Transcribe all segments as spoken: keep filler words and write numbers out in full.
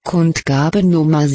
Kundgabe Nummer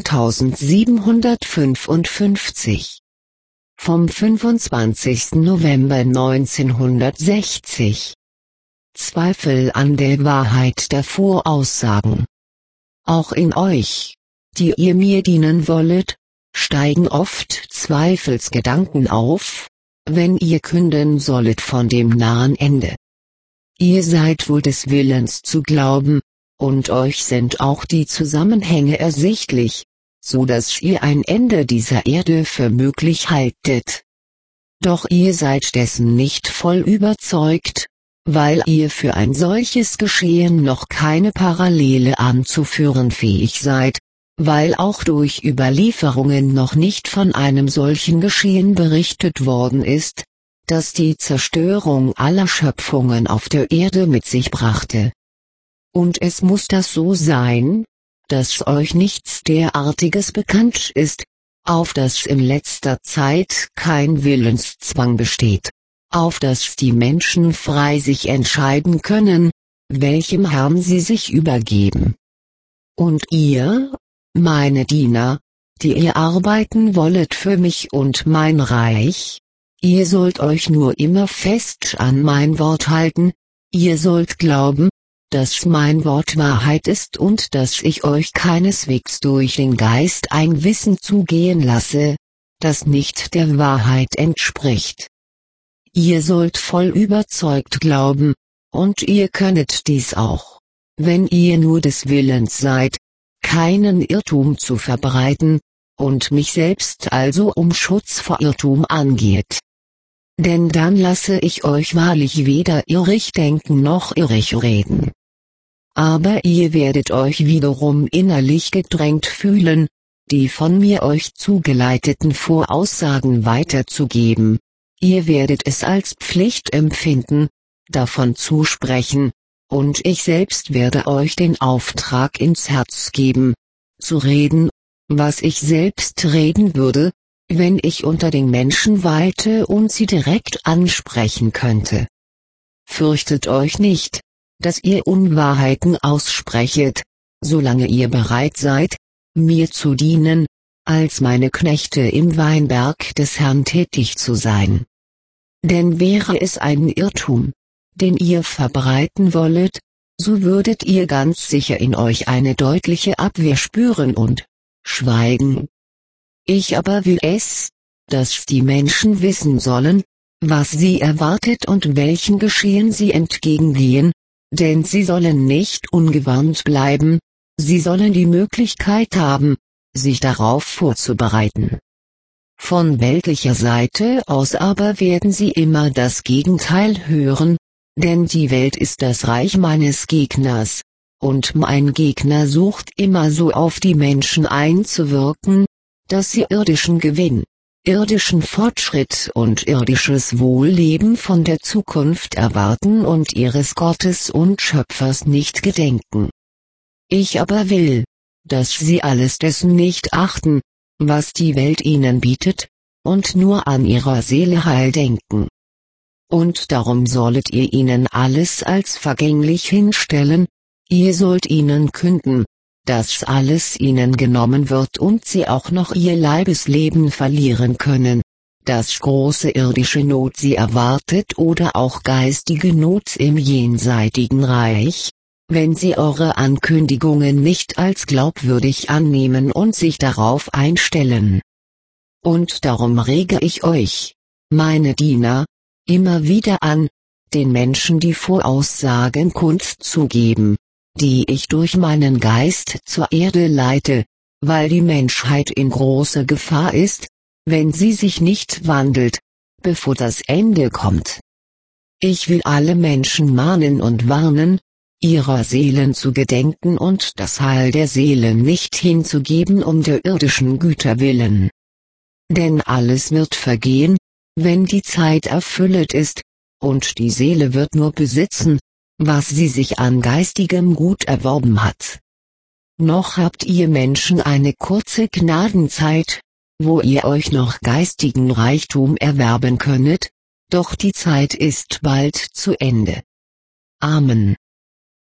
siebentausendsiebenhundertfünfundfünfzig. Vom fünfundzwanzigsten November neunzehnhundertsechzig. Zweifel an der Wahrheit der Voraussagen. Auch in euch, die ihr mir dienen wollet, steigen oft Zweifelsgedanken auf, wenn ihr künden sollet von dem nahen Ende. Ihr seid wohl des Willens zu glauben, und euch sind auch die Zusammenhänge ersichtlich, so dass ihr ein Ende dieser Erde für möglich haltet. Doch ihr seid dessen nicht voll überzeugt, weil ihr für ein solches Geschehen noch keine Parallele anzuführen fähig seid, weil auch durch Überlieferungen noch nicht von einem solchen Geschehen berichtet worden ist, das die Zerstörung aller Schöpfungen auf der Erde mit sich brachte. Und es muss das so sein, dass euch nichts derartiges bekannt ist, auf das in letzter Zeit kein Willenszwang besteht, auf das die Menschen frei sich entscheiden können, welchem Herrn sie sich übergeben. Und ihr, meine Diener, die ihr arbeiten wollet für mich und mein Reich, ihr sollt euch nur immer fest an mein Wort halten, ihr sollt glauben, dass mein Wort Wahrheit ist und dass ich euch keineswegs durch den Geist ein Wissen zugehen lasse, das nicht der Wahrheit entspricht. Ihr sollt voll überzeugt glauben, und ihr könnet dies auch, wenn ihr nur des Willens seid, keinen Irrtum zu verbreiten, und mich selbst also um Schutz vor Irrtum angeht. Denn dann lasse ich euch wahrlich weder irrig denken noch irrig reden. Aber ihr werdet euch wiederum innerlich gedrängt fühlen, die von mir euch zugeleiteten Voraussagen weiterzugeben. Ihr werdet es als Pflicht empfinden, davon zu sprechen, und ich selbst werde euch den Auftrag ins Herz geben, zu reden, was ich selbst reden würde, wenn ich unter den Menschen weilte und sie direkt ansprechen könnte. Fürchtet euch nicht, dass ihr Unwahrheiten aussprechet, solange ihr bereit seid, mir zu dienen, als meine Knechte im Weinberg des Herrn tätig zu sein. Denn wäre es ein Irrtum, den ihr verbreiten wollet, so würdet ihr ganz sicher in euch eine deutliche Abwehr spüren und schweigen. Ich aber will es, dass die Menschen wissen sollen, was sie erwartet und welchen Geschehen sie entgegengehen, denn sie sollen nicht ungewarnt bleiben, sie sollen die Möglichkeit haben, sich darauf vorzubereiten. Von weltlicher Seite aus aber werden sie immer das Gegenteil hören, denn die Welt ist das Reich meines Gegners, und mein Gegner sucht immer so auf die Menschen einzuwirken, dass sie irdischen Gewinn, irdischen Fortschritt und irdisches Wohlleben von der Zukunft erwarten und ihres Gottes und Schöpfers nicht gedenken. Ich aber will, dass sie alles dessen nicht achten, was die Welt ihnen bietet, und nur an ihrer Seele Heil denken. Und darum sollet ihr ihnen alles als vergänglich hinstellen, ihr sollt ihnen künden, dass alles ihnen genommen wird und sie auch noch ihr Leibesleben verlieren können, dass große irdische Not sie erwartet oder auch geistige Not im jenseitigen Reich, wenn sie eure Ankündigungen nicht als glaubwürdig annehmen und sich darauf einstellen. Und darum rege ich euch, meine Diener, immer wieder an, den Menschen die Voraussagen kundzugeben, die ich durch meinen Geist zur Erde leite, weil die Menschheit in großer Gefahr ist, wenn sie sich nicht wandelt, bevor das Ende kommt. Ich will alle Menschen mahnen und warnen, ihrer Seelen zu gedenken und das Heil der Seelen nicht hinzugeben um der irdischen Güter willen. Denn alles wird vergehen, wenn die Zeit erfüllet ist, und die Seele wird nur besitzen, was sie sich an geistigem Gut erworben hat. Noch habt ihr Menschen eine kurze Gnadenzeit, wo ihr euch noch geistigen Reichtum erwerben könnet, doch die Zeit ist bald zu Ende. Amen.